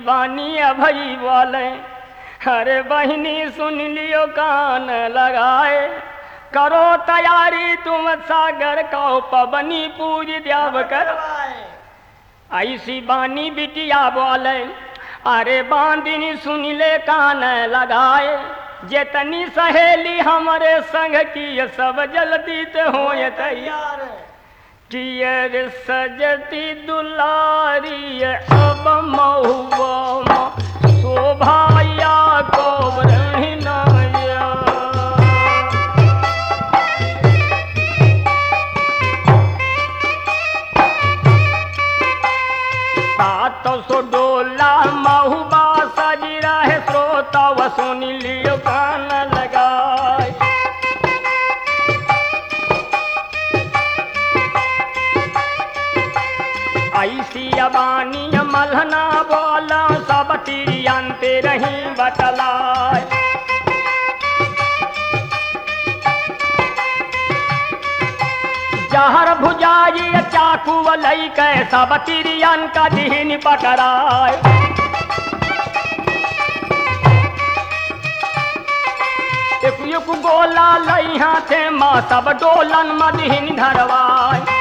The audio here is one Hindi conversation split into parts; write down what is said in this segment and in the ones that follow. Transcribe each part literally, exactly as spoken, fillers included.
बानी अभई बोले अरे बहनी सुन लियो कान लगाए, करो तैयारी तुम सागर का पबनी पूज द्याव कर। ऐसी बानी बिटिया बोले अरे बांदिनी सुन ले कान लगाए, जेतनी सहेली हमारे संग की सब जल्दी ते हो तैयार। कियर सजती दुलारी अब महुआ शोभाया को ब्रह्मनाया। सात सौ डोला महुआ सजी रहे श्रोता व सुन लियो कान लगाए। ऐसी अबानी मलहना बोला सब तिरियंते रही बतलाए। जहर भुजाई चाकू लई के सब तिरियन का दिहन पकड़ाए। एक एक गोला लई हाथे माँ सब डोलन मदिहन धरवाए।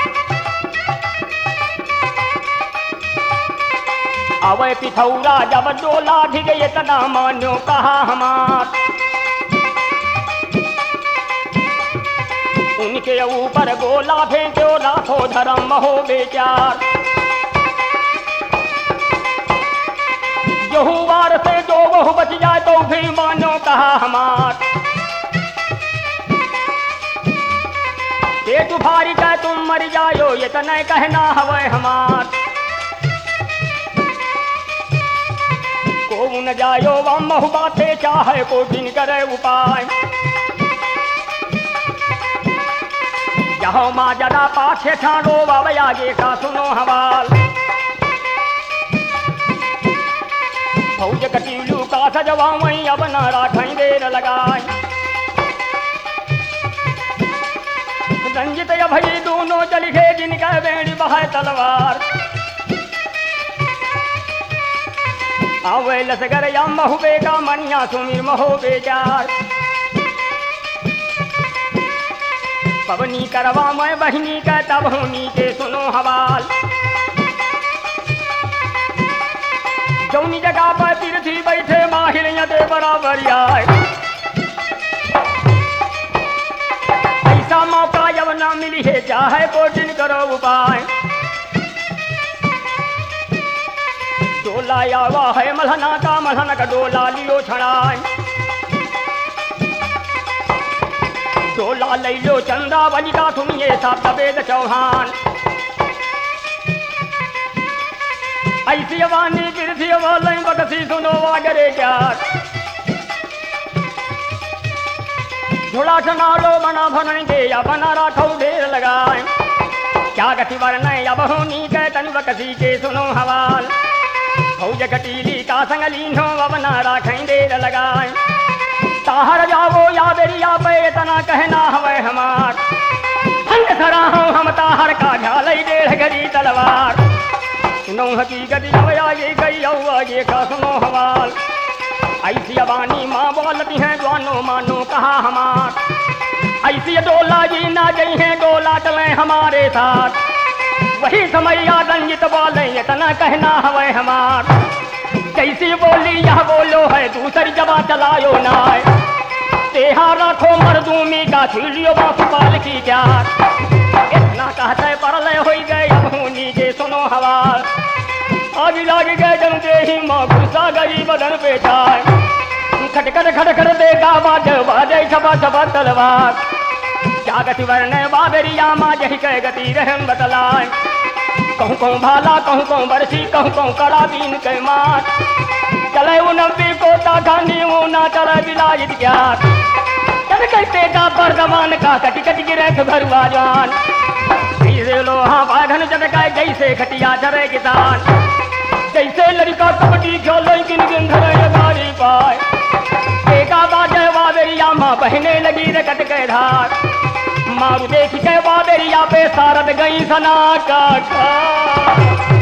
अवे पिथौरा जब डोला ढिग इतना मान्यो कहा हमार। उनके ऊपर गोला फेंको लाखों धर्म हो बेचार। जो वार से जो वो बच जाए तो भी मान्यो कहा हमार। पेट भारी का तुम मर जायो ये तो नहीं कहना हवे हमार। को न जायो वम बाते चाहे को दिन करे उपाय। जहाँ माँ जरा पाछे ठाणो बाब आगे का सुनो हवाल। फौज कटीलू का सजवा वहीं अब न राखें देर लगाए। रंजित अभई दोनों चल गए जिनका बेड़ी बहाय तलवार। आवे लसगर या महुबे का मनिया सुमीर महो बेचार। पवनी करवा मैं बहनी का तब होनी के सुनो हवाल। जौनी जगह पर तीर्थी बैठे माहिर यदे बराबर आए। ऐसा मौका जब ना मिली है चाहे को दिन करो उपाय। डोला आवा है मलहना का मलहना का डोला लियो छड़ाए। डोला ले लो चंदा बलि का सुनिए साहब तबेद चौहान। ऐसी वानी गिरथी वाले बकसी सुनो वागरे क्या। झोला चनालो बना भनेंगे या बना राखो ढेर लगाए। क्या गति वरने अब होनी के तन बकसी के सुनो हवाल। फौज कटीली का संगलीन हो अब न राखें देर लगाए। ताहर जावो या बेरिया पे इतना कहना हवे हमार। भंग धरा हो हम ताहर का ढाल डेढ़ गरी तलवार। सुनो हकीकत अब आगे गई आगे का सुनो हवाल। ऐसी अबानी माँ बोलती हैं द्वानो मानो कहा हमार। ऐसी डोला जी ना गई है डोला चले हमारे साथ। वही समय रंजित बोले इतना कहना हवे हमार। जैसी बोली यह बोलो है दूसरी जबा चलायो ना। तेहा रखो मरदूमी का छीलियो बापू पाल की क्या। इतना कहते परले हो गए अब होनी के सुनो हवाल। आग लग गए जन देही माँ गुस्सा गई बदन पे चाय। खटखट खटखट देगा बाज बाजे छपा छपा तलवार। क्या गति वरने बाबेरिया माँ जही कह गति रहन बतलाए। कहूँ कहूँ भाला कहूँ कहूँ बरसी कहूँ कहूँ कड़ा बीन के मार। चले वो नब्बे को ताखानी वो ना चले बिलायत क्या। चल कहते का बर्दमान का कटी कटी गिरे घरुआ जान। जैसे लोहा बाधन चटका जैसे खटिया चरे किसान। जैसे लड़का कबड्डी खेलो किन किन धरे गाड़ी पाए। देखा बाजे बाबेरिया माँ बहने लगी रे कट के धार। मारू देख के बाबेरिया पे सारद गई सना का